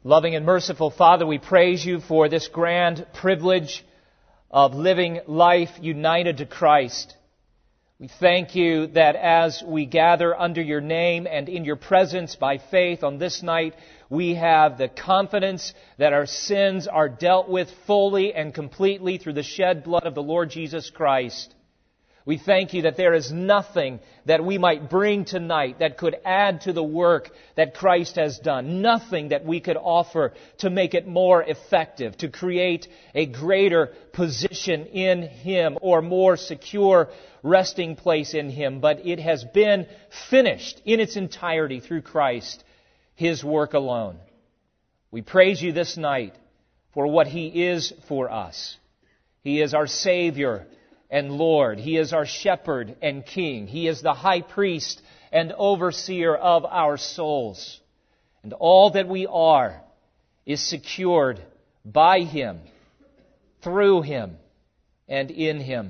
Loving and merciful Father, we praise you for this grand privilege of living life united to Christ. We thank you that as we gather under your name and in your presence by faith on this night, we have the confidence that our sins are dealt with fully and completely through the shed blood of the Lord Jesus Christ. We thank you that there is nothing that we might bring tonight that could add to the work that Christ has done. Nothing that we could offer to make it more effective, to create a greater position in Him or more secure resting place in Him. But it has been finished in its entirety through Christ, His work alone. We praise you this night for what He is for us. He is our Savior and Lord. He is our shepherd and king. He is the high priest and overseer of our souls. And all that we are is secured by Him, through Him, and in Him.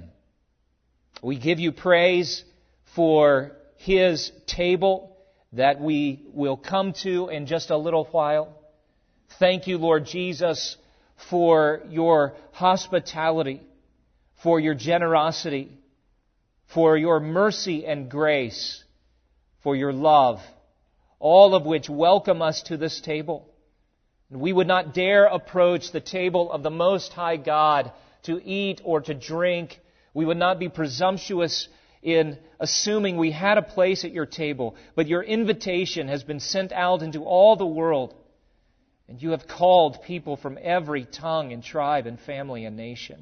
We give you praise for His table that we will come to in just a little while. Thank you, Lord Jesus, for your hospitality, for your generosity, for your mercy and grace, for your love, all of which welcome us to this table. We would not dare approach the table of the Most High God to eat or to drink. We would not be presumptuous in assuming we had a place at your table, but your invitation has been sent out into all the world, and you have called people from every tongue and tribe and family and nation.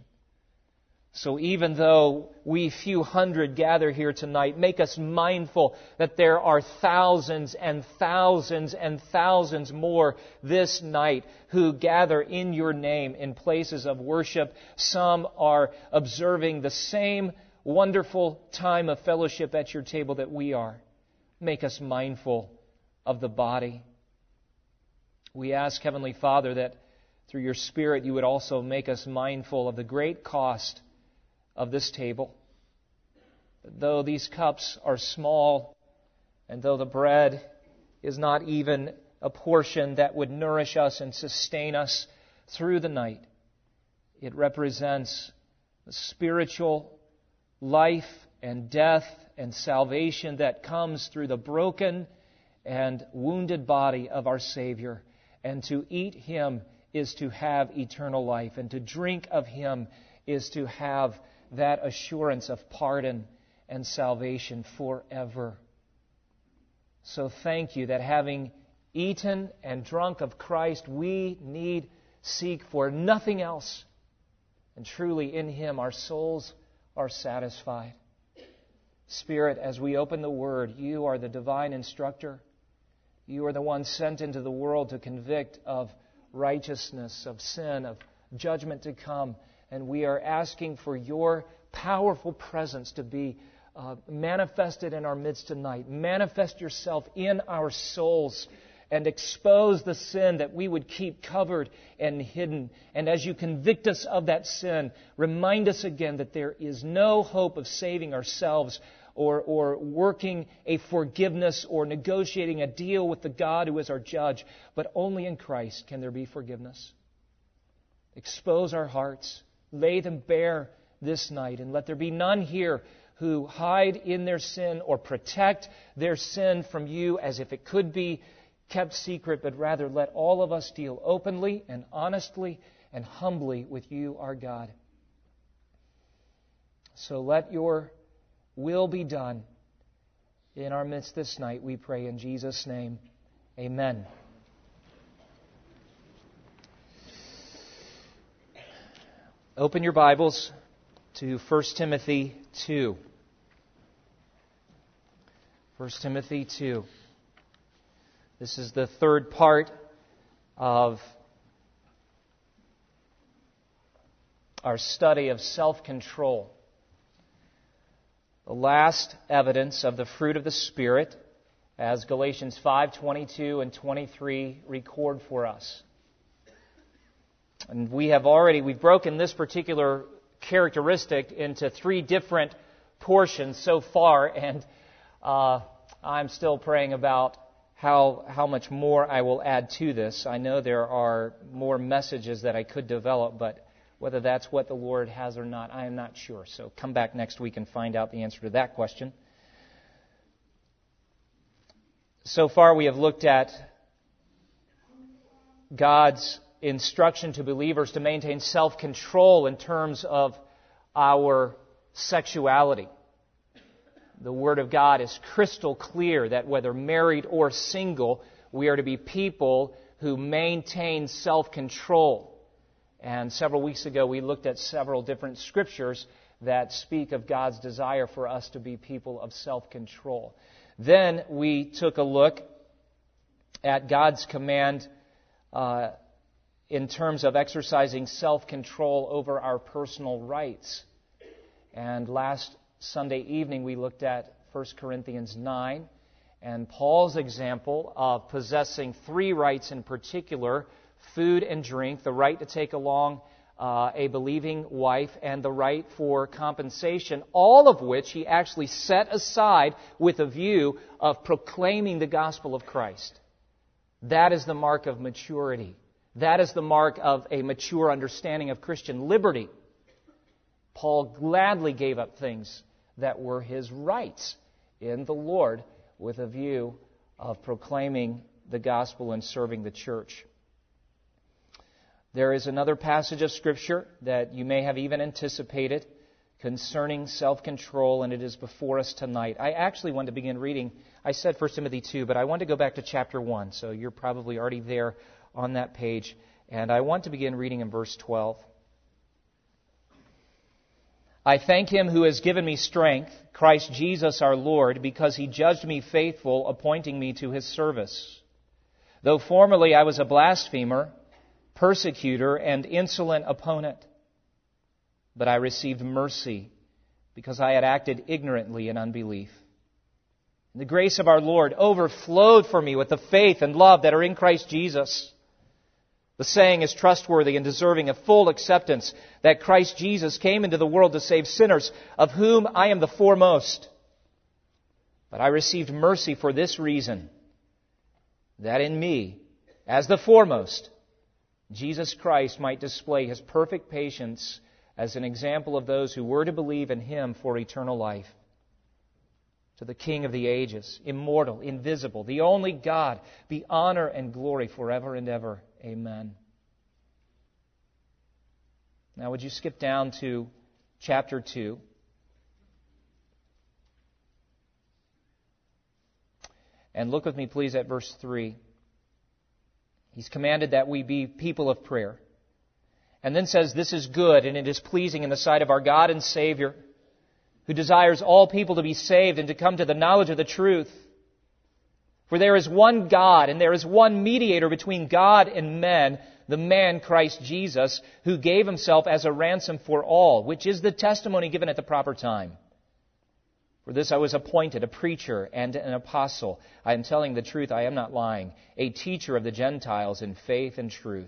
So even though we few hundred gather here tonight, make us mindful that there are thousands and thousands and thousands more this night who gather in your name in places of worship. Some are observing the same wonderful time of fellowship at your table that we are. Make us mindful of the body. We ask, Heavenly Father, that through your Spirit you would also make us mindful of the great cost of this table. Though these cups are small, and though the bread is not even a portion that would nourish us and sustain us through the night, it represents the spiritual life and death and salvation that comes through the broken and wounded body of our Savior. And to eat Him is to have eternal life, and to drink of Him is to have that assurance of pardon and salvation forever. So thank you that having eaten and drunk of Christ, we need seek for nothing else. And truly in Him our souls are satisfied. Spirit, as we open the Word, you are the divine instructor. You are the one sent into the world to convict of righteousness, of sin, of judgment to come. And we are asking for your powerful presence to be manifested in our midst tonight. Manifest yourself in our souls and expose the sin that we would keep covered and hidden. And as you convict us of that sin, remind us again that there is no hope of saving ourselves or working a forgiveness or negotiating a deal with the God who is our judge, but only in Christ can there be forgiveness. Expose our hearts. Lay them bare this night, and let there be none here who hide in their sin or protect their sin from you as if it could be kept secret, but rather let all of us deal openly and honestly and humbly with you, our God. So let your will be done in our midst this night, we pray in Jesus' name. Amen. Open your Bibles to 1 Timothy 2. 1 Timothy 2. This is the third part of our study of self-control. The last evidence of the fruit of the Spirit, as Galatians 5:22 and 23 record for us. And we've broken this particular characteristic into three different portions so far, and I'm still praying about how much more I will add to this. I know there are more messages that I could develop, but whether that's what the Lord has or not, I am not sure. So come back next week and find out the answer to that question. So far we have looked at God's instruction to believers to maintain self-control in terms of our sexuality. The Word of God is crystal clear that whether married or single, we are to be people who maintain self-control. And several weeks ago, we looked at several different scriptures that speak of God's desire for us to be people of self-control. Then we took a look at God's command in terms of exercising self-control over our personal rights. And last Sunday evening, we looked at 1 Corinthians 9 and Paul's example of possessing three rights in particular: food and drink, the right to take along a believing wife, and the right for compensation, all of which he actually set aside with a view of proclaiming the gospel of Christ. That is the mark of maturity. That is the mark of a mature understanding of Christian liberty. Paul gladly gave up things that were his rights in the Lord with a view of proclaiming the gospel and serving the church. There is another passage of Scripture that you may have even anticipated concerning self-control, and it is before us tonight. I actually want to begin reading. I said 1 Timothy 2, but I want to go back to chapter 1, so you're probably already there on that page. And I want to begin reading in verse 12. I thank Him who has given me strength, Christ Jesus our Lord, because He judged me faithful, appointing me to His service. Though formerly I was a blasphemer, persecutor, and insolent opponent, but I received mercy because I had acted ignorantly in unbelief. And the grace of our Lord overflowed for me with the faith and love that are in Christ Jesus. The saying is trustworthy and deserving of full acceptance, that Christ Jesus came into the world to save sinners, of whom I am the foremost. But I received mercy for this reason, that in me, as the foremost, Jesus Christ might display His perfect patience as an example of those who were to believe in Him for eternal life. To the King of the ages, immortal, invisible, the only God, be honor and glory forever and ever. Amen. Now would you skip down to chapter 2. And look with me, please, at verse 3. He's commanded that we be people of prayer. And then says, this is good and it is pleasing in the sight of our God and Savior, who desires all people to be saved and to come to the knowledge of the truth. For there is one God and there is one mediator between God and men, the man Christ Jesus, who gave Himself as a ransom for all, which is the testimony given at the proper time. For this I was appointed a preacher and an apostle. I am telling the truth, I am not lying. A teacher of the Gentiles in faith and truth.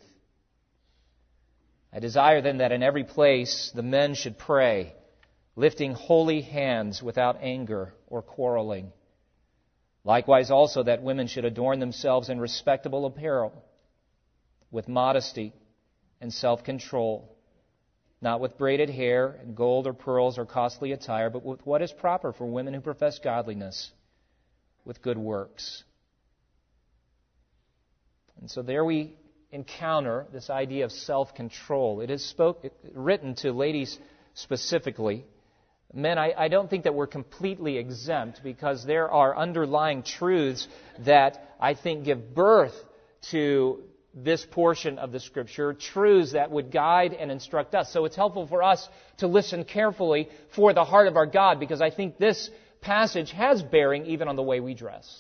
I desire then that in every place the men should pray, lifting holy hands without anger or quarreling. Likewise also that women should adorn themselves in respectable apparel, with modesty and self-control, not with braided hair and gold or pearls or costly attire, but with what is proper for women who profess godliness, with good works. And so there we encounter this idea of self-control. It is written to ladies specifically. Men, I don't think that we're completely exempt, because there are underlying truths that I think give birth to this portion of the Scripture, truths that would guide and instruct us. So it's helpful for us to listen carefully for the heart of our God, because I think this passage has bearing even on the way we dress.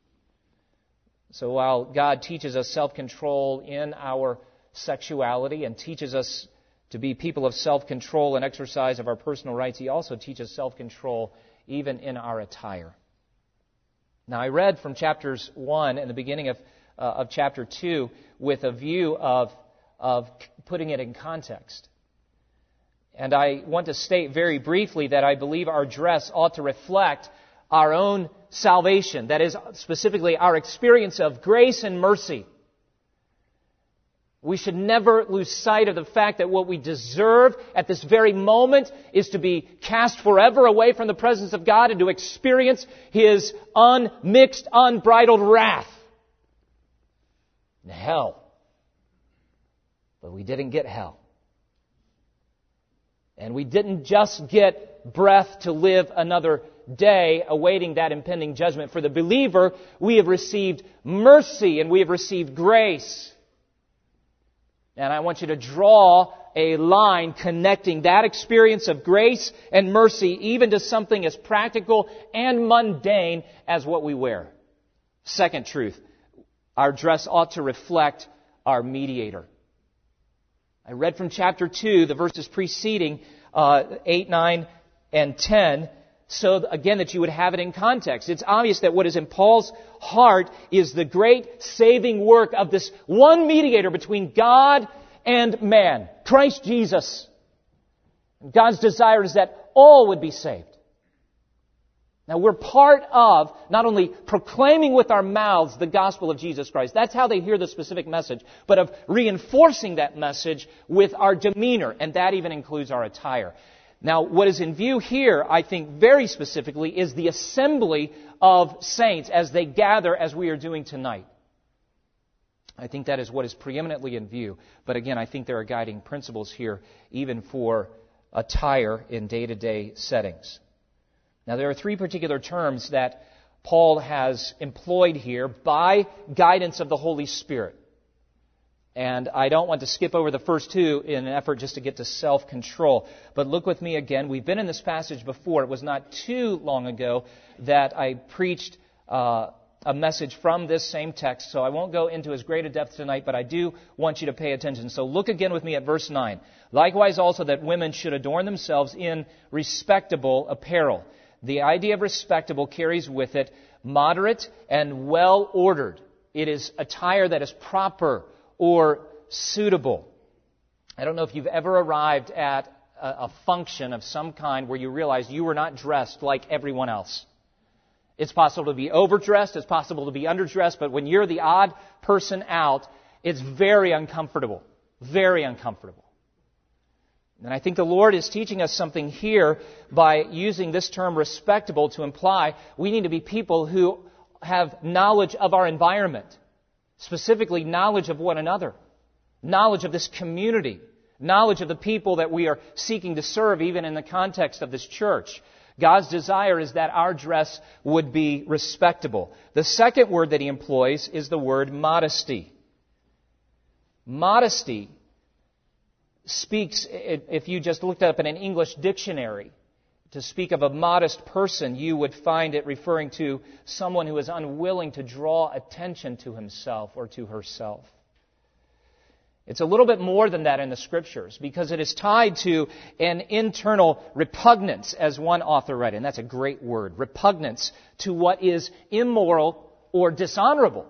So while God teaches us self-control in our sexuality and teaches us to be people of self-control and exercise of our personal rights, He also teaches self-control even in our attire. Now, I read from chapters 1 and the beginning of chapter 2 with a view of putting it in context. And I want to state very briefly that I believe our dress ought to reflect our own salvation, that is specifically our experience of grace and mercy, we should never lose sight of the fact that what we deserve at this very moment is to be cast forever away from the presence of God and to experience His unmixed, unbridled wrath. And hell. But we didn't get hell. And we didn't just get breath to live another day awaiting that impending judgment. For the believer, we have received mercy and we have received grace. And I want you to draw a line connecting that experience of grace and mercy even to something as practical and mundane as what we wear. Second truth, our dress ought to reflect our mediator. I read from chapter 2, the verses preceding 8, 9, and 10, so again that you would have it in context. It's obvious that what is in Paul's heart is the great saving work of this one mediator between God and man, Christ Jesus. And God's desire is that all would be saved. Now we're part of not only proclaiming with our mouths the gospel of Jesus Christ, that's how they hear the specific message, but of reinforcing that message with our demeanor, and that even includes our attire. Now, what is in view here, I think very specifically, is the assembly of saints as they gather as we are doing tonight. I think that is what is preeminently in view. But again, I think there are guiding principles here, even for attire in day-to-day settings. Now, there are three particular terms that Paul has employed here by guidance of the Holy Spirit. And I don't want to skip over the first two in an effort just to get to self-control. But look with me again. We've been in this passage before. It was not too long ago that I preached a message from this same text. So I won't go into as great a depth tonight, but I do want you to pay attention. So look again with me at verse 9. Likewise also that women should adorn themselves in respectable apparel. The idea of respectable carries with it moderate and well-ordered. It is attire that is proper or suitable. I don't know if you've ever arrived at a function of some kind where you realize you were not dressed like everyone else. It's possible to be overdressed, it's possible to be underdressed, but when you're the odd person out, it's very uncomfortable. Very uncomfortable. And I think the Lord is teaching us something here by using this term respectable to imply we need to be people who have knowledge of our environment. Specifically, knowledge of one another, knowledge of this community, knowledge of the people that we are seeking to serve, even in the context of this church. God's desire is that our dress would be respectable. The second word that he employs is the word modesty. Modesty speaks, if you just looked up in an English dictionary, to speak of a modest person, you would find it referring to someone who is unwilling to draw attention to himself or to herself. It's a little bit more than that in the Scriptures because it is tied to an internal repugnance, as one author read, and that's a great word, repugnance to what is immoral or dishonorable.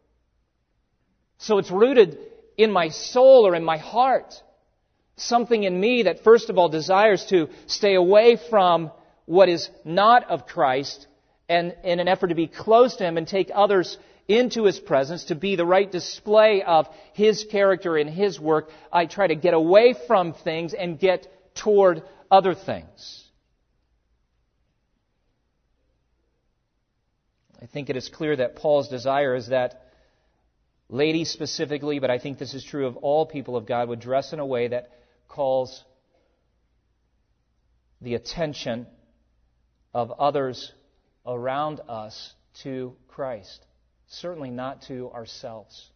So it's rooted in my soul or in my heart. Something in me that first of all desires to stay away from what is not of Christ and in an effort to be close to Him and take others into His presence, to be the right display of His character and His work, I try to get away from things and get toward other things. I think it is clear that Paul's desire is that ladies specifically, but I think this is true of all people of God, would dress in a way that calls the attention of others around us to Christ. Certainly not to ourselves.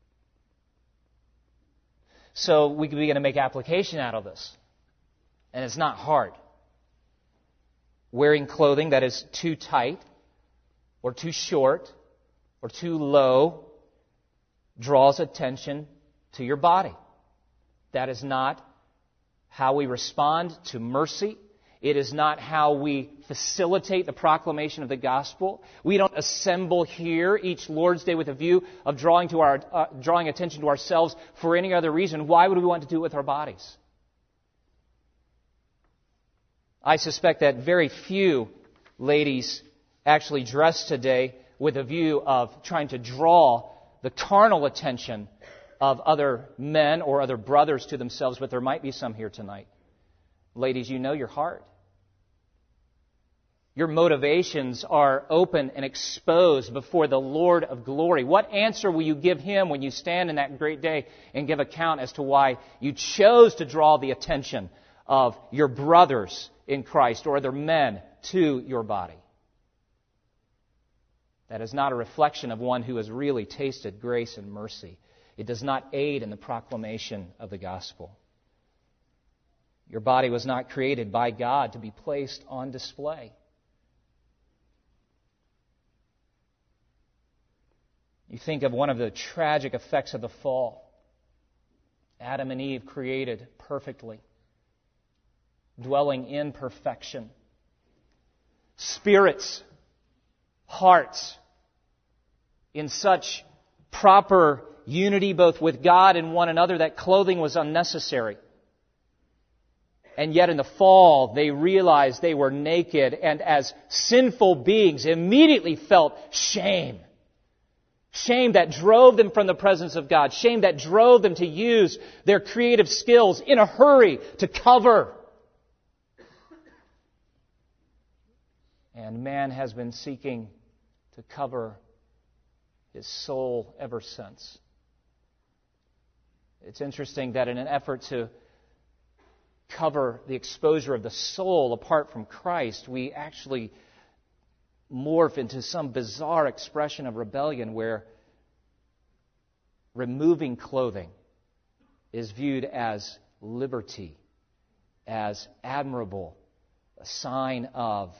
So we can begin to make application out of this. And it's not hard. Wearing clothing that is too tight or too short or too low draws attention to your body. That is not how we respond to mercy. It is not how we facilitate the proclamation of the gospel. We don't assemble here each Lord's Day with a view of drawing attention to ourselves for any other reason. Why would we want to do it with our bodies? I suspect that very few ladies actually dressed today with a view of trying to draw the carnal attention of other men or other brothers to themselves, but there might be some here tonight. Ladies, you know your heart. Your motivations are open and exposed before the Lord of glory. What answer will you give Him when you stand in that great day and give account as to why you chose to draw the attention of your brothers in Christ or other men to your body? That is not a reflection of one who has really tasted grace and mercy. It does not aid in the proclamation of the gospel. Your body was not created by God to be placed on display. You think of one of the tragic effects of the fall. Adam and Eve created perfectly, dwelling in perfection. Spirits, hearts, in such proper unity both with God and one another that clothing was unnecessary. And yet in the fall, they realized they were naked, and as sinful beings immediately felt shame. Shame that drove them from the presence of God. Shame that drove them to use their creative skills in a hurry to cover. And man has been seeking to cover his soul ever since. It's interesting that in an effort to cover the exposure of the soul apart from Christ, we actually morph into some bizarre expression of rebellion where removing clothing is viewed as liberty, as admirable, a sign of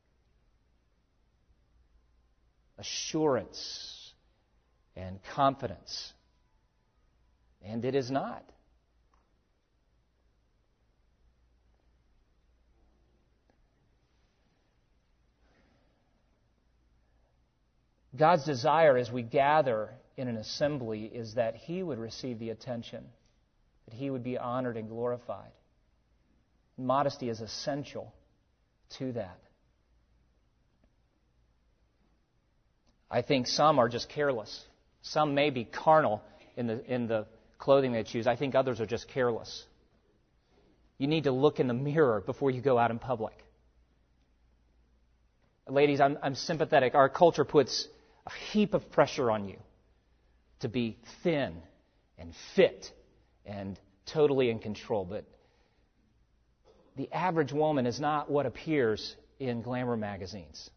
assurance and confidence. And it is not. God's desire as we gather in an assembly is that He would receive the attention, that He would be honored and glorified. Modesty is essential to that. I think some are just careless. Some may be carnal in the clothing they choose. I think others are just careless. You need to look in the mirror before you go out in public. Ladies, I'm sympathetic. Our culture puts a heap of pressure on you to be thin and fit and totally in control. But the average woman is not what appears in glamour magazines.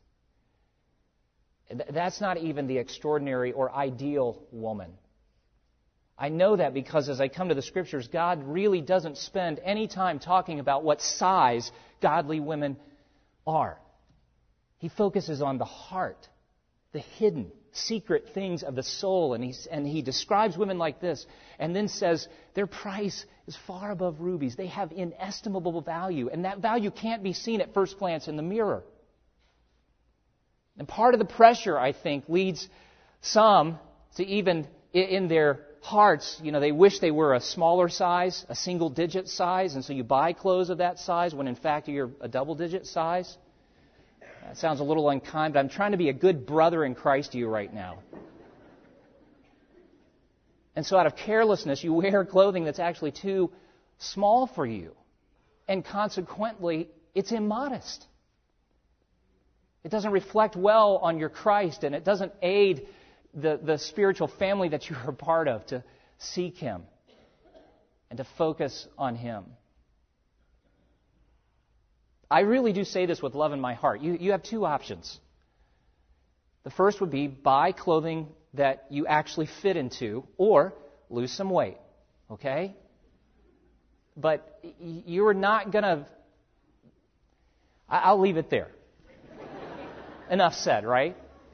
That's not even the extraordinary or ideal woman. I know that because as I come to the Scriptures, God really doesn't spend any time talking about what size godly women are. He focuses on the heart, the hidden, secret things of the soul, and he describes women like this, and then says their price is far above rubies. They have inestimable value, and that value can't be seen at first glance in the mirror. And part of the pressure, I think, leads some to even in their hearts, they wish they were a smaller size, a single-digit size, and so you buy clothes of that size when in fact you're a double-digit size. That sounds a little unkind, but I'm trying to be a good brother in Christ to you right now. And so out of carelessness, you wear clothing that's actually too small for you. And consequently, it's immodest. It doesn't reflect well on your Christ, and it doesn't aid the spiritual family that you are a part of to seek Him and to focus on Him. I really do say this with love in my heart. You have two options. The first would be buy clothing that you actually fit into, or lose some weight. Okay? But you're not going to... I'll leave it there. Enough said, right?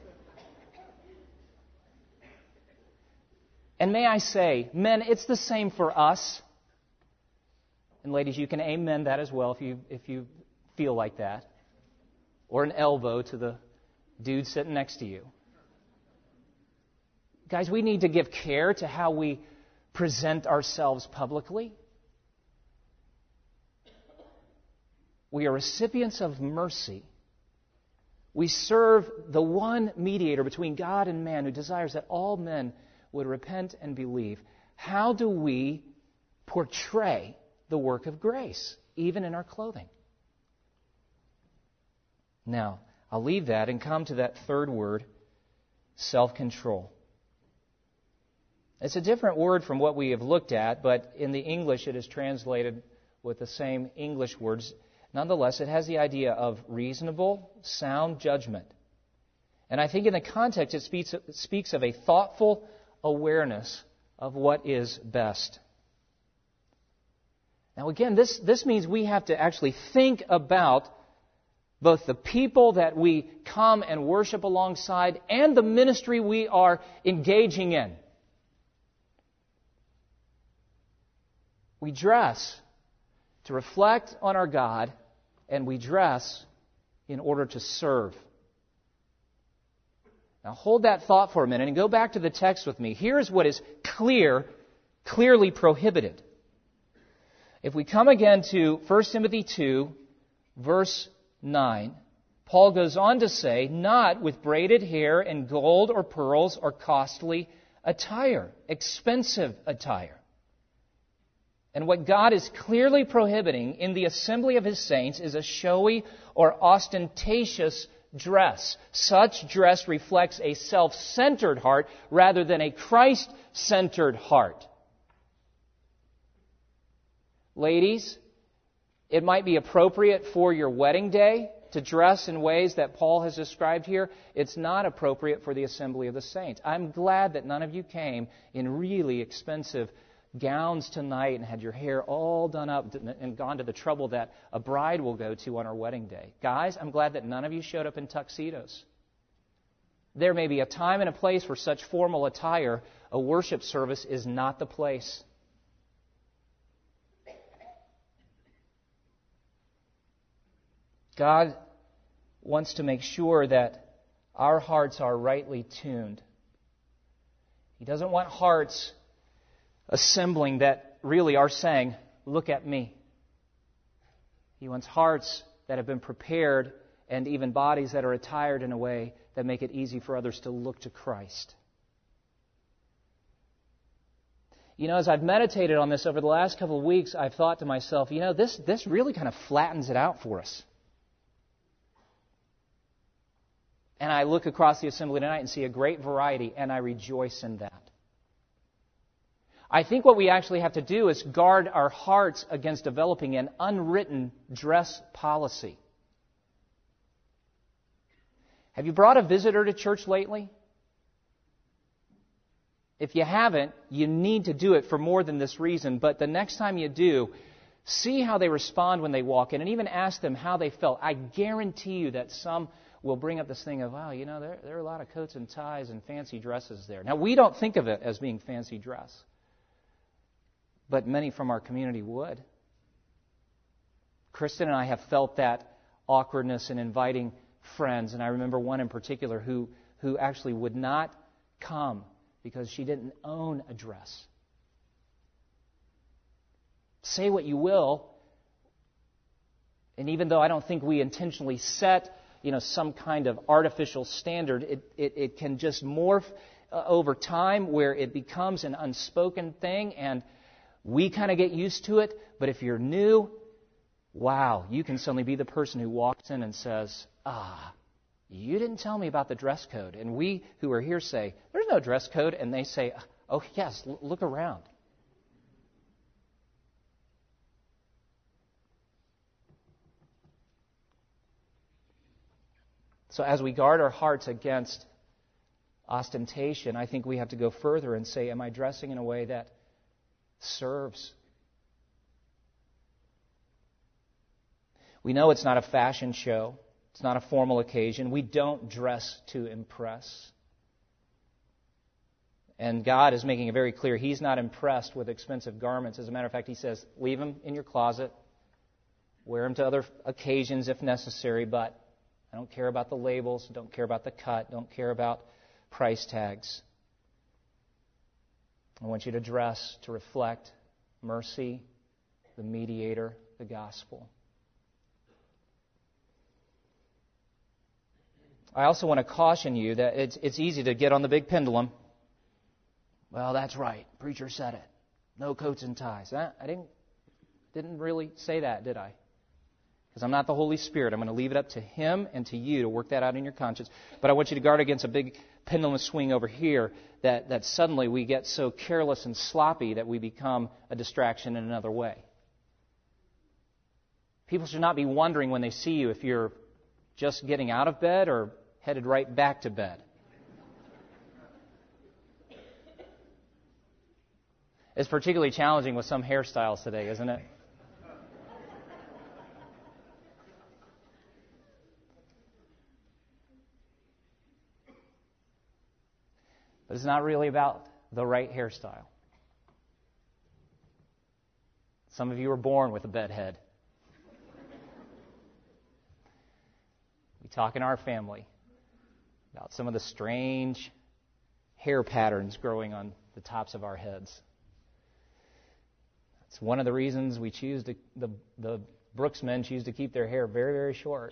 And may I say, men, it's the same for us. And ladies, you can amen that as well if you feel like that. Or an elbow to the dude sitting next to you. Guys, we need to give care to how we present ourselves publicly. We are recipients of mercy. We serve the one mediator between God and man who desires that all men would repent and believe. How do we portray the work of grace, even in our clothing? Now, I'll leave that and come to that third word, self-control. It's a different word from what we have looked at, but in the English it is translated with the same English words. Nonetheless, it has the idea of reasonable, sound judgment. And I think in the context it speaks of a thoughtful awareness of what is best. Now again, this means we have to actually think about both the people that we come and worship alongside and the ministry we are engaging in. We dress to reflect on our God, and we dress in order to serve. Now hold that thought for a minute and go back to the text with me. Here's what is clearly prohibited. If we come again to 1 Timothy 2, verse 9, Paul goes on to say, not with braided hair and gold or pearls or costly attire, expensive attire. And what God is clearly prohibiting in the assembly of His saints is a showy or ostentatious dress. Such dress reflects a self-centered heart rather than a Christ-centered heart. Ladies, it might be appropriate for your wedding day to dress in ways that Paul has described here. It's not appropriate for the assembly of the saints. I'm glad that none of you came in really expensive gowns tonight and had your hair all done up and gone to the trouble that a bride will go to on her wedding day. Guys, I'm glad that none of you showed up in tuxedos. There may be a time and a place for such formal attire. A worship service is not the place. God wants to make sure that our hearts are rightly tuned. He doesn't want hearts assembling that really are saying, look at me. He wants hearts that have been prepared and even bodies that are attired in a way that make it easy for others to look to Christ. You know, as I've meditated on this over the last couple of weeks, I've thought to myself, you know, this really kind of flattens it out for us. And I look across the assembly tonight and see a great variety, and I rejoice in that. I think what we actually have to do is guard our hearts against developing an unwritten dress policy. Have you brought a visitor to church lately? If you haven't, you need to do it for more than this reason. But the next time you do, see how they respond when they walk in and even ask them how they felt. I guarantee you that some will bring up this thing of, wow, you know, there are a lot of coats and ties and fancy dresses there. Now, we don't think of it as being fancy dress, but many from our community would. Kristen and I have felt that awkwardness in inviting friends, and I remember one in particular who actually would not come because she didn't own a dress. Say what you will, and even though I don't think we intentionally set some kind of artificial standard, it can just morph over time where it becomes an unspoken thing, and we kind of get used to it. But if you're new, wow, you can suddenly be the person who walks in and says, you didn't tell me about the dress code. And we who are here say, there's no dress code. And they say, oh, yes, look around. So as we guard our hearts against ostentation, I think we have to go further and say, am I dressing in a way that serves? We know it's not a fashion show. It's not a formal occasion. We don't dress to impress. And God is making it very clear He's not impressed with expensive garments. As a matter of fact, He says, leave them in your closet. Wear them to other occasions if necessary, but I don't care about the labels, don't care about the cut, don't care about price tags. I want you to dress to reflect mercy, the mediator, the gospel. I also want to caution you that it's easy to get on the big pendulum. Well, that's right. Preacher said it. No coats and ties. I didn't really say that, did I? Because I'm not the Holy Spirit. I'm going to leave it up to Him and to you to work that out in your conscience. But I want you to guard against a big pendulum swing over here that suddenly we get so careless and sloppy that we become a distraction in another way. People should not be wondering when they see you if you're just getting out of bed or headed right back to bed. It's particularly challenging with some hairstyles today, isn't it? But it's not really about the right hairstyle. Some of you were born with a bed head. We talk in our family about some of the strange hair patterns growing on the tops of our heads. It's one of the reasons we choose to, the Brooks men choose to keep their hair very, very short.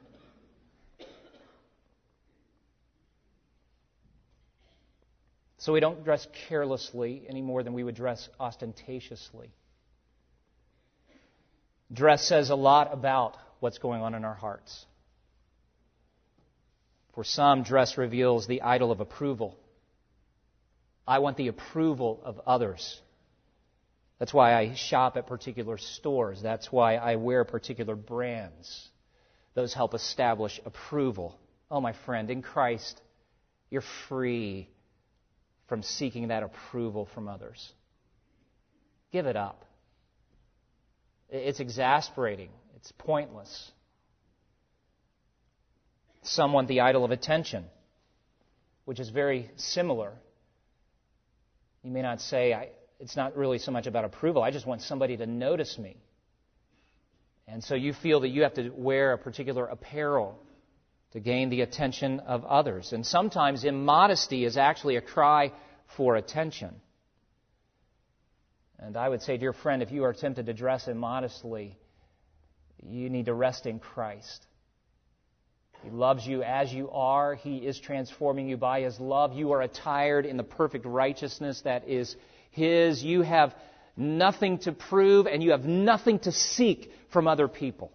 So we don't dress carelessly any more than we would dress ostentatiously. Dress says a lot about what's going on in our hearts. For some, dress reveals the idol of approval. I want the approval of others. That's why I shop at particular stores. That's why I wear particular brands. Those help establish approval. Oh, my friend, in Christ, you're free from seeking that approval from others. Give it up. It's exasperating. It's pointless. Some want the idol of attention, which is very similar. You may not say, it's not really so much about approval. I just want somebody to notice me. And so you feel that you have to wear a particular apparel to gain the attention of others. And sometimes immodesty is actually a cry for attention. And I would say, dear friend, if you are tempted to dress immodestly, you need to rest in Christ. He loves you as you are. He is transforming you by His love. You are attired in the perfect righteousness that is His. You have nothing to prove and you have nothing to seek from other people.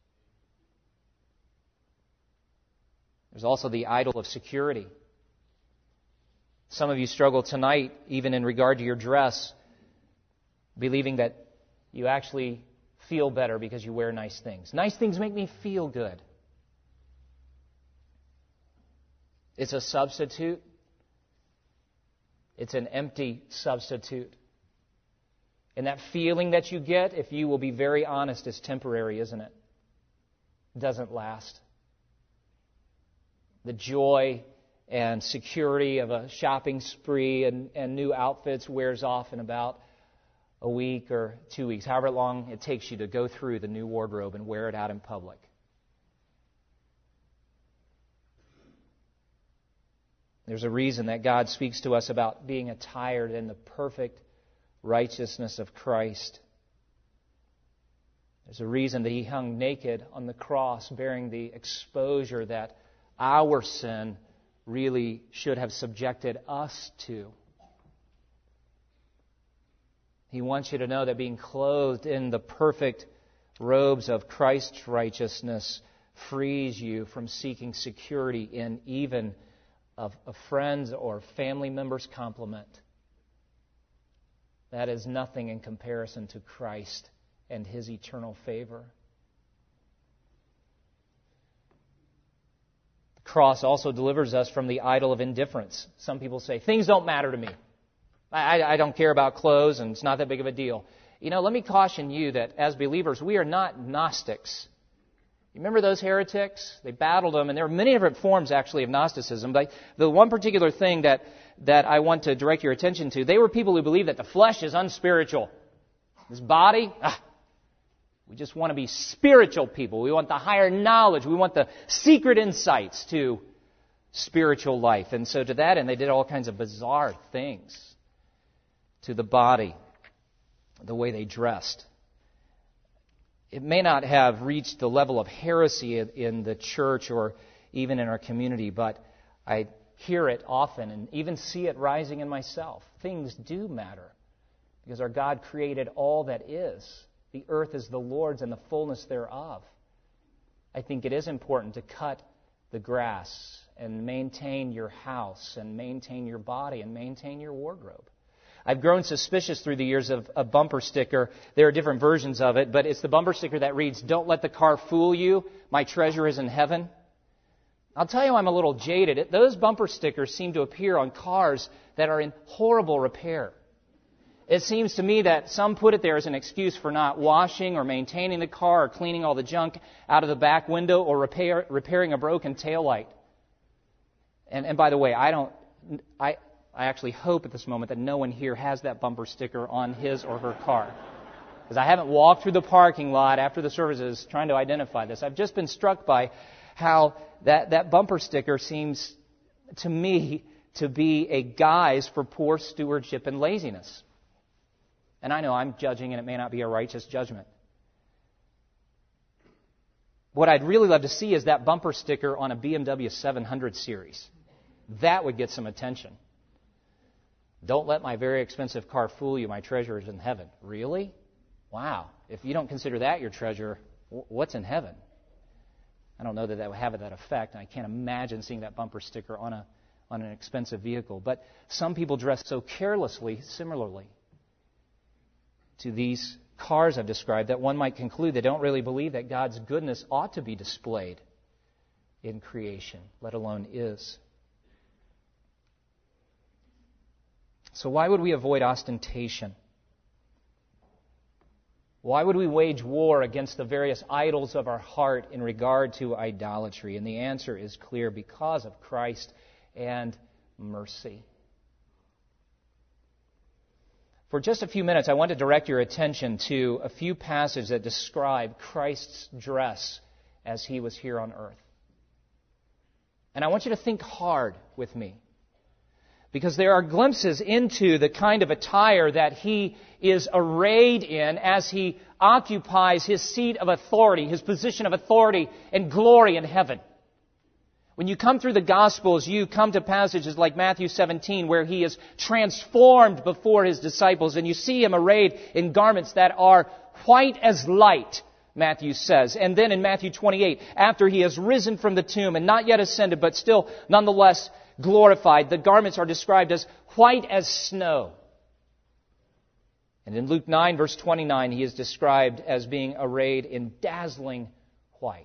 There's also the idol of security. Some of you struggle tonight, even in regard to your dress, believing that you actually feel better because you wear nice things. Nice things make me feel good. It's a substitute. It's an empty substitute. And that feeling that you get, if you will be very honest, is temporary, isn't it? It doesn't last. The joy and security of a shopping spree and new outfits wears off in about a week or 2 weeks, however long it takes you to go through the new wardrobe and wear it out in public. There's a reason that God speaks to us about being attired in the perfect righteousness of Christ. There's a reason that He hung naked on the cross, bearing the exposure that our sin really should have subjected us to. He wants you to know that being clothed in the perfect robes of Christ's righteousness frees you from seeking security in even a friend's or family member's compliment. That is nothing in comparison to Christ and His eternal favor. The cross also delivers us from the idol of indifference. Some people say, things don't matter to me. I don't care about clothes and it's not that big of a deal. You know, let me caution you that as believers, we are not Gnostics. You remember those heretics? They battled them, and there are many different forms, actually, of Gnosticism. But the one particular thing that I want to direct your attention to, they were people who believed that the flesh is unspiritual. This body, we just want to be spiritual people. We want the higher knowledge. We want the secret insights to spiritual life. And so to that end, they did all kinds of bizarre things to the body, the way they dressed. It may not have reached the level of heresy in the church or even in our community, but I hear it often and even see it rising in myself. Things do matter because our God created all that is. The earth is the Lord's and the fullness thereof. I think it is important to cut the grass and maintain your house and maintain your body and maintain your wardrobe. I've grown suspicious through the years of a bumper sticker. There are different versions of it, but it's the bumper sticker that reads, "Don't let the car fool you. My treasure is in heaven." I'll tell you, I'm a little jaded. Those bumper stickers seem to appear on cars that are in horrible repair. It seems to me that some put it there as an excuse for not washing or maintaining the car or cleaning all the junk out of the back window or repairing a broken taillight. And by the way, I actually hope at this moment that no one here has that bumper sticker on his or her car. Because I haven't walked through the parking lot after the services trying to identify this. I've just been struck by how that bumper sticker seems to me to be a guise for poor stewardship and laziness. And I know I'm judging, and it may not be a righteous judgment. What I'd really love to see is that bumper sticker on a BMW 700 series. That would get some attention. "Don't let my very expensive car fool you. My treasure is in heaven." Really? Wow. If you don't consider that your treasure, what's in heaven? I don't know that would have that effect. I can't imagine seeing that bumper sticker on an expensive vehicle. But some people dress so carelessly, similarly to these cars I've described, that one might conclude they don't really believe that God's goodness ought to be displayed in creation, let alone is. So why would we avoid ostentation? Why would we wage war against the various idols of our heart in regard to idolatry? And the answer is clear: because of Christ and mercy. For just a few minutes, I want to direct your attention to a few passages that describe Christ's dress as he was here on earth. And I want you to think hard with me, because there are glimpses into the kind of attire that he is arrayed in as he occupies his seat of authority, his position of authority and glory in heaven. When you come through the Gospels, you come to passages like Matthew 17, where he is transformed before his disciples, and you see him arrayed in garments that are white as light, Matthew says. And then in Matthew 28, after he has risen from the tomb and not yet ascended, but still nonetheless glorified, the garments are described as white as snow. And in Luke 9, verse 29, he is described as being arrayed in dazzling white.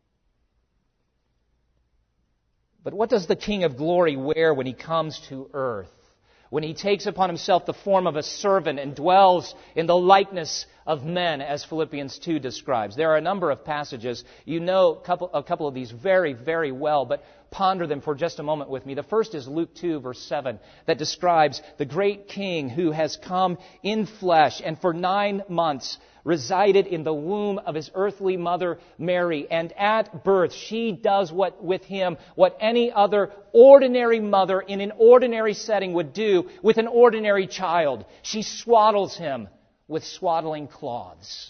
But what does the King of Glory wear when he comes to earth? When he takes upon himself the form of a servant and dwells in the likeness of men, as Philippians 2 describes. There are a number of passages. You know a couple of these very, very well, but ponder them for just a moment with me. The first is Luke 2, verse 7, that describes the great King who has come in flesh and for 9 months resided in the womb of his earthly mother Mary, and at birth she does with him what any other ordinary mother in an ordinary setting would do with an ordinary child. She swaddles him with swaddling cloths.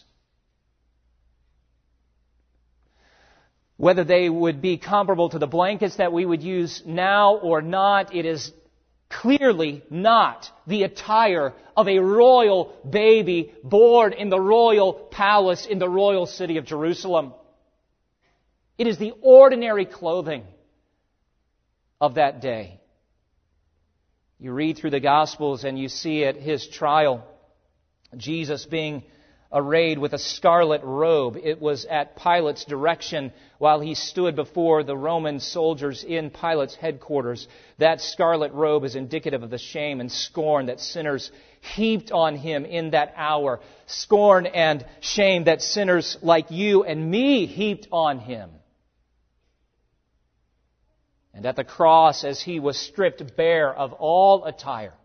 Whether they would be comparable to the blankets that we would use now or not, it is clearly not the attire of a royal baby born in the royal palace in the royal city of Jerusalem. It is the ordinary clothing of that day. You read through the Gospels and you see at his trial, Jesus being arrayed with a scarlet robe. It was at Pilate's direction while he stood before the Roman soldiers in Pilate's headquarters. That scarlet robe is indicative of the shame and scorn that sinners heaped on him in that hour. Scorn and shame that sinners like you and me heaped on him. And at the cross, as he was stripped bare of all attire,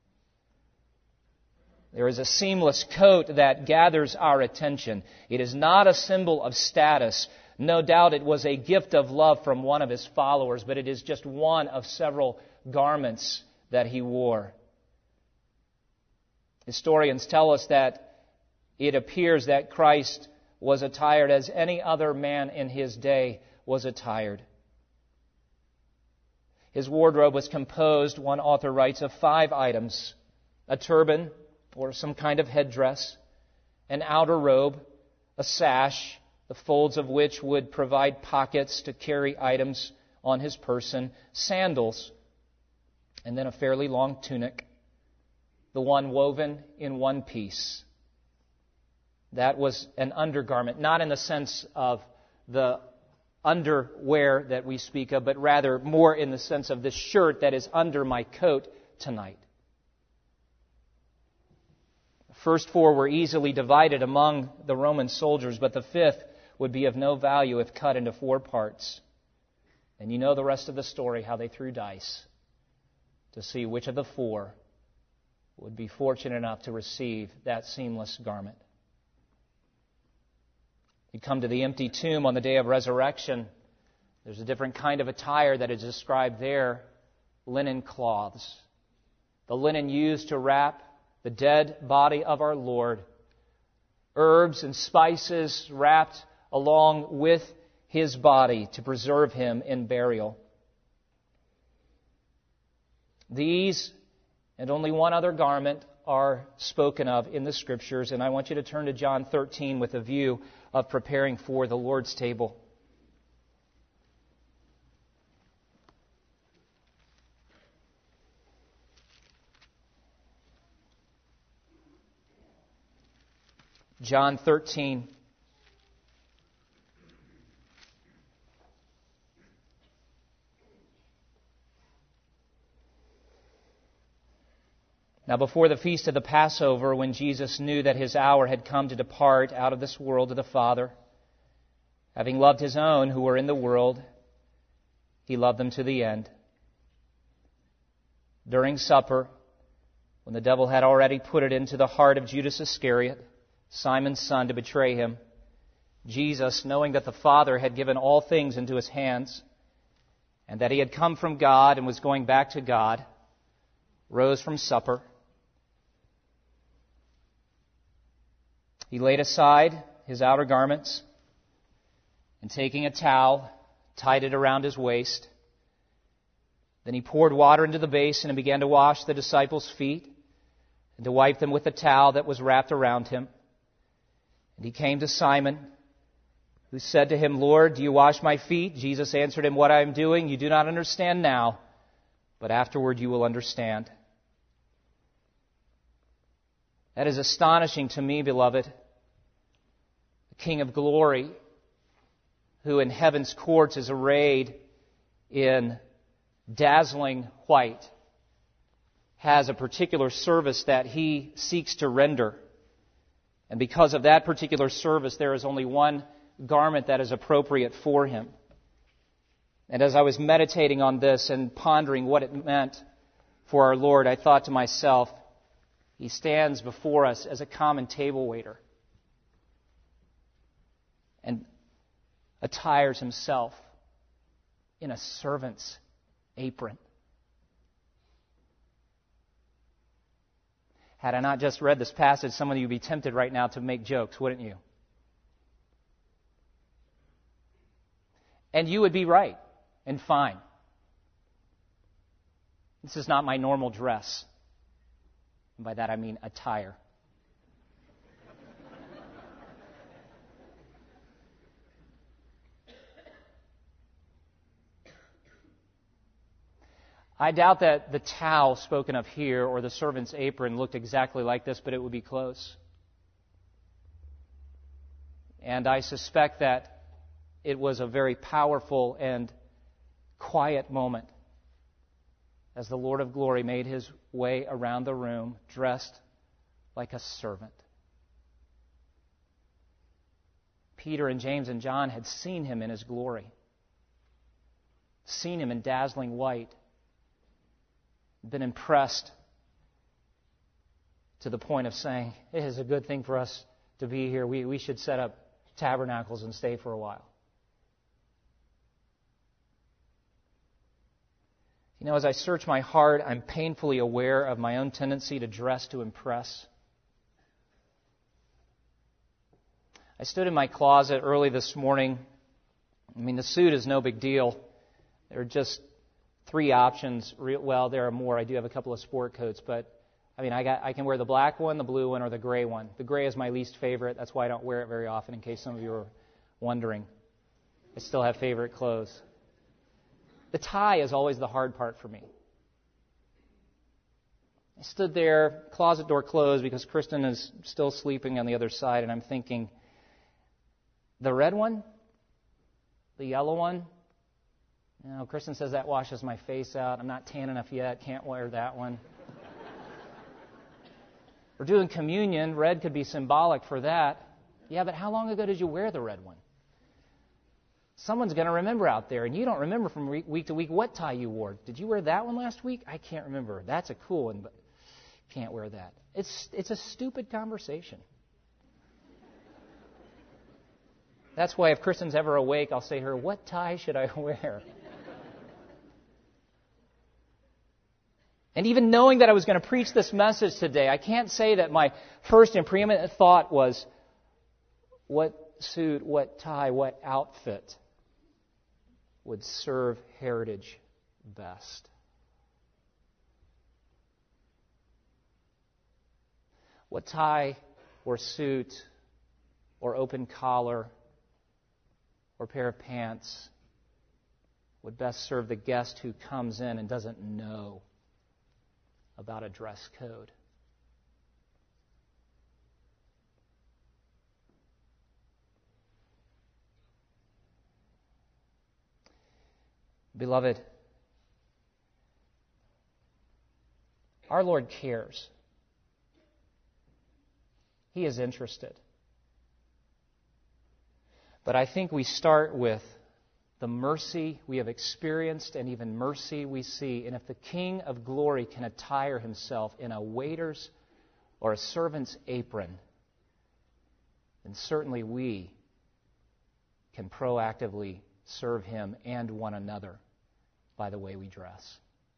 there is a seamless coat that gathers our attention. It is not a symbol of status. No doubt it was a gift of love from one of his followers, but it is just one of several garments that he wore. Historians tell us that it appears that Christ was attired as any other man in his day was attired. His wardrobe was composed, one author writes, of 5 items: a turban or some kind of headdress, an outer robe, a sash, the folds of which would provide pockets to carry items on his person, sandals, and then a fairly long tunic, the one woven in one piece. That was an undergarment, not in the sense of the underwear that we speak of, but rather more in the sense of the shirt that is under my coat tonight. The first 4 were easily divided among the Roman soldiers, but the 5th would be of no value if cut into 4 parts. And you know the rest of the story, how they threw dice to see which of the 4 would be fortunate enough to receive that seamless garment. You come to the empty tomb on the day of resurrection. There's a different kind of attire that is described there: linen cloths. The linen used to wrap the dead body of our Lord. Herbs and spices wrapped along with His body to preserve Him in burial. These and only one other garment are spoken of in the Scriptures, and I want you to turn to John 13 with a view of preparing for the Lord's table. John 13. Now before the feast of the Passover, when Jesus knew that His hour had come to depart out of this world to the Father, having loved His own who were in the world, He loved them to the end. During supper, when the devil had already put it into the heart of Judas Iscariot, Simon's son, to betray Him, Jesus, knowing that the Father had given all things into His hands, and that He had come from God and was going back to God, rose from supper. He laid aside His outer garments, and taking a towel, tied it around His waist. Then He poured water into the basin and began to wash the disciples' feet and to wipe them with the towel that was wrapped around Him. And He came to Simon, who said to Him, "Lord, do you wash my feet?" Jesus answered him, "What I am doing you do not understand now, but afterward you will understand." That is astonishing to me, beloved. The King of glory, who in heaven's courts is arrayed in dazzling white, has a particular service that He seeks to render. And because of that particular service, there is only one garment that is appropriate for Him. And as I was meditating on this and pondering what it meant for our Lord, I thought to myself, He stands before us as a common table waiter and attires Himself in a servant's apron. Had I not just read this passage, some of you would be tempted right now to make jokes, wouldn't you? And you would be right and fine. This is not my normal dress. And by that I mean attire. I doubt that the towel spoken of here or the servant's apron looked exactly like this, but it would be close. And I suspect that it was a very powerful and quiet moment as the Lord of glory made His way around the room, dressed like a servant. Peter and James and John had seen Him in His glory, seen Him in dazzling white, been impressed to the point of saying, it is a good thing for us to be here. We should set up tabernacles and stay for a while. You know, as I search my heart, I'm painfully aware of my own tendency to dress to impress. I stood in my closet early this morning. I mean, the suit is no big deal. There are just three options. Well, there are more. I do have a couple of sport coats, but I can wear the black one, the blue one, or the gray one. The gray is my least favorite. That's why I don't wear it very often, in case some of you are wondering. I still have favorite clothes. The tie is always the hard part for me. I stood there, closet door closed, because Kristen is still sleeping on the other side, and I'm thinking, the red one? The yellow one? Kristen says that washes my face out. I'm not tan enough yet. Can't wear that one. We're doing communion. Red could be symbolic for that. Yeah, but how long ago did you wear the red one? Someone's going to remember out there, and you don't remember from week to week what tie you wore. Did you wear that one last week? I can't remember. That's a cool one, but can't wear that. It's a stupid conversation. That's why if Kristen's ever awake, I'll say to her, what tie should I wear? And even knowing that I was going to preach this message today, I can't say that my first and preeminent thought was, what suit, what tie, what outfit would serve Heritage best? What tie or suit or open collar or pair of pants would best serve the guest who comes in and doesn't know about a dress code? Beloved, our Lord cares. He is interested. But I think we start with the mercy we have experienced and even mercy we see. And if the King of Glory can attire himself in a waiter's or a servant's apron, then certainly we can proactively serve him and one another by the way we dress.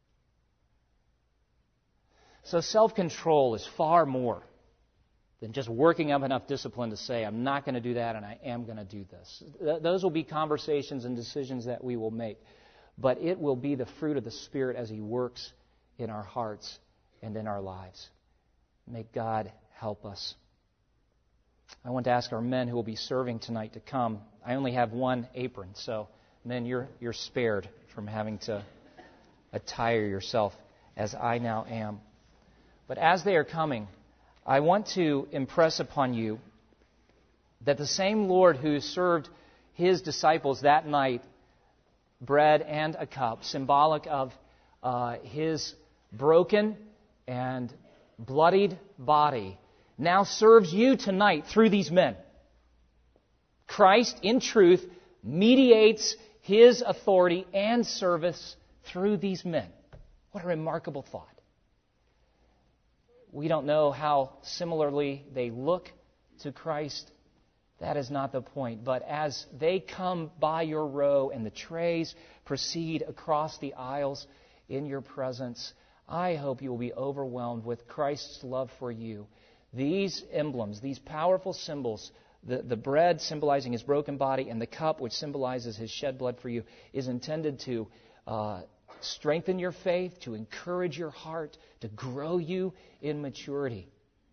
So self-control is far more than just working up enough discipline to say, I'm not going to do that and I am going to do this. Those will be conversations and decisions that we will make. But it will be the fruit of the Spirit as he works in our hearts and in our lives. May God help us. I want to ask our men who will be serving tonight to come. I only have one apron, so men, you're spared from having to attire yourself as I now am. But as they are coming, I want to impress upon you that the same Lord who served his disciples that night bread and a cup, symbolic of his broken and bloodied body, now serves you tonight through these men. Christ, in truth, mediates his authority and service through these men. What a remarkable thought. We don't know how similarly they look to Christ. That is not the point. But as they come by your row and the trays proceed across the aisles in your presence, I hope you will be overwhelmed with Christ's love for you. These emblems, these powerful symbols, the bread symbolizing his broken body and the cup which symbolizes his shed blood for you, is intended to strengthen your faith, to encourage your heart, to grow you in maturity.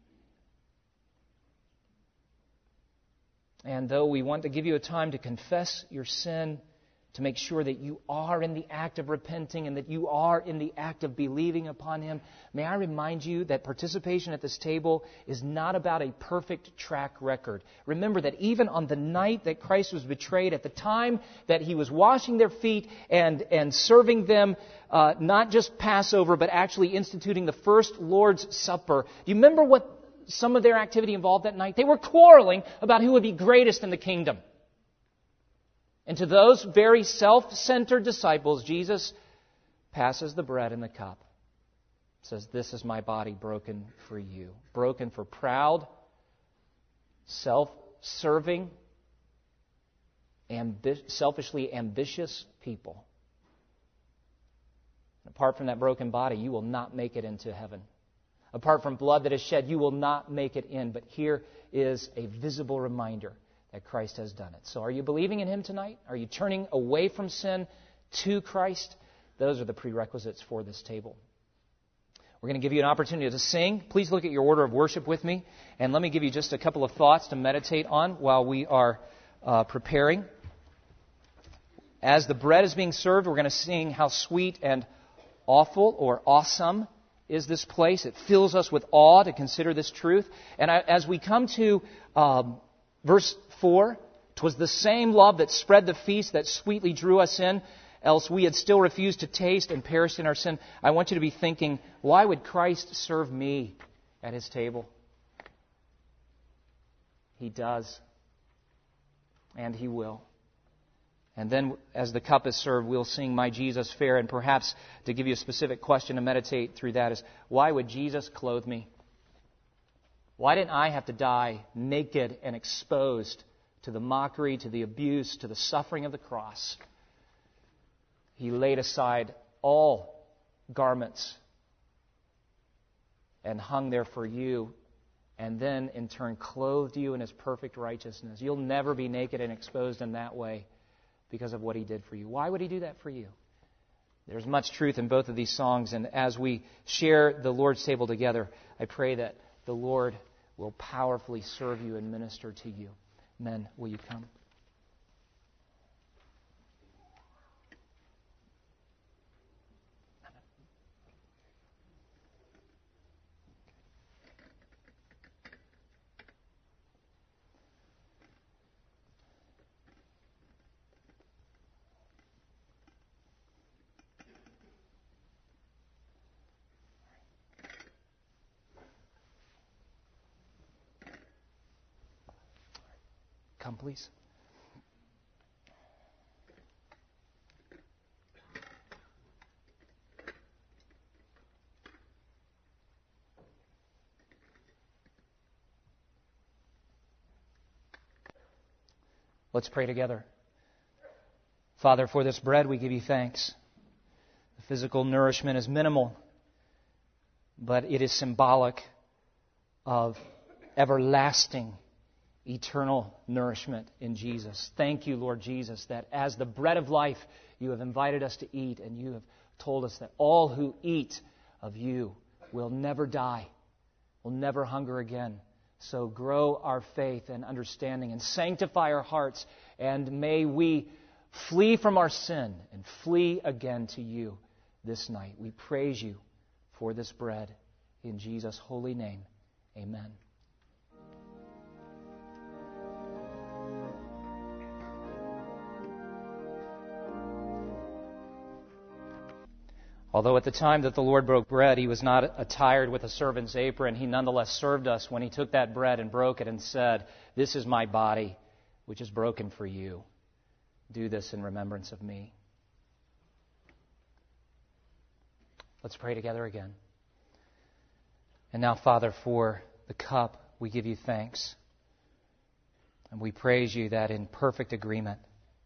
And though we want to give you a time to confess your sin, to make sure that you are in the act of repenting and that you are in the act of believing upon him, may I remind you that participation at this table is not about a perfect track record. Remember that even on the night that Christ was betrayed, at the time that he was washing their feet and serving them not just Passover, but actually instituting the first Lord's Supper, do you remember what some of their activity involved that night? They were quarreling about who would be greatest in the kingdom. And to those very self-centered disciples, Jesus passes the bread and the cup. Says, this is my body broken for you. Broken for proud, self-serving, selfishly ambitious people. Apart from that broken body, you will not make it into heaven. Apart from blood that is shed, you will not make it in. But here is a visible reminder that Christ has done it. So are you believing in him tonight? Are you turning away from sin to Christ? Those are the prerequisites for this table. We're going to give you an opportunity to sing. Please look at your order of worship with me. And let me give you just a couple of thoughts to meditate on while we are preparing. As the bread is being served, we're going to sing how sweet and awful or awesome is this place. It fills us with awe to consider this truth. And as we come to verse 4, "'Twas the same love that spread the feast that sweetly drew us in, else we had still refused to taste and perished in our sin." I want you to be thinking, why would Christ serve me at His table? He does. And He will. And then as the cup is served, we'll sing "My Jesus Fair." And perhaps to give you a specific question to meditate through that is, why would Jesus clothe me? Why didn't I have to die naked and exposed to the mockery, to the abuse, to the suffering of the cross? He laid aside all garments and hung there for you, and then in turn clothed you in His perfect righteousness. You'll never be naked and exposed in that way because of what He did for you. Why would He do that for you? There's much truth in both of these songs, and as we share the Lord's table together, I pray that the Lord will powerfully serve you and minister to you. Men, will you come? Come, please. Let's pray together. Father, for this bread we give you thanks. The physical nourishment is minimal, but it is symbolic of everlasting, eternal nourishment in Jesus. Thank you, Lord Jesus, that as the bread of life, you have invited us to eat, and you have told us that all who eat of you will never die, will never hunger again. So grow our faith and understanding and sanctify our hearts, and may we flee from our sin and flee again to you this night. We praise you for this bread. In Jesus' holy name, amen. Although at the time that the Lord broke bread, He was not attired with a servant's apron, He nonetheless served us when He took that bread and broke it and said, "This is my body, which is broken for you. Do this in remembrance of me." Let's pray together again. And now, Father, for the cup, we give you thanks. And we praise you that in perfect agreement,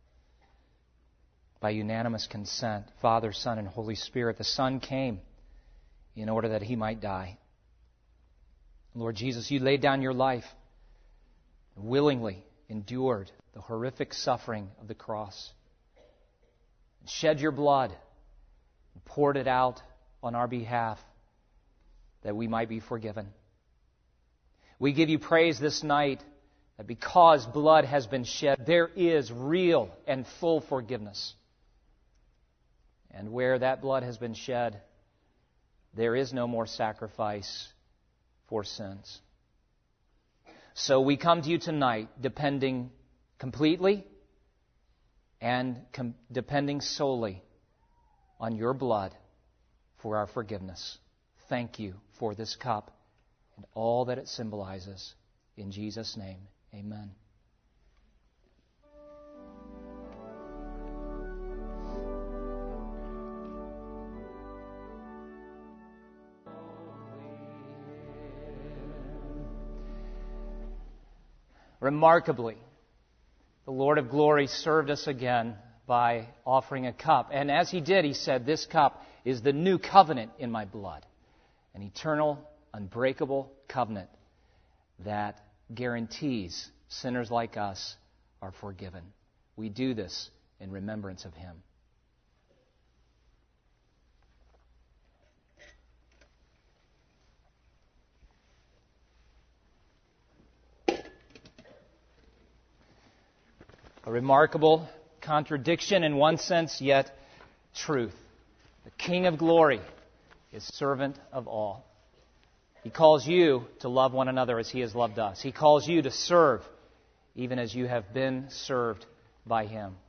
by unanimous consent, Father, Son, and Holy Spirit, the Son came in order that He might die. Lord Jesus, you laid down your life, willingly endured the horrific suffering of the cross, and shed your blood, and poured it out on our behalf that we might be forgiven. We give you praise this night that because blood has been shed, there is real and full forgiveness. And where that blood has been shed, there is no more sacrifice for sins. So we come to you tonight depending completely and depending solely on your blood for our forgiveness. Thank you for this cup and all that it symbolizes. In Jesus' name, amen. Remarkably, the Lord of glory served us again by offering a cup. And as He did, He said, "This cup is the new covenant in my blood." An eternal, unbreakable covenant that guarantees sinners like us are forgiven. We do this in remembrance of Him. A remarkable contradiction in one sense, yet truth. The King of glory is servant of all. He calls you to love one another as He has loved us. He calls you to serve even as you have been served by Him.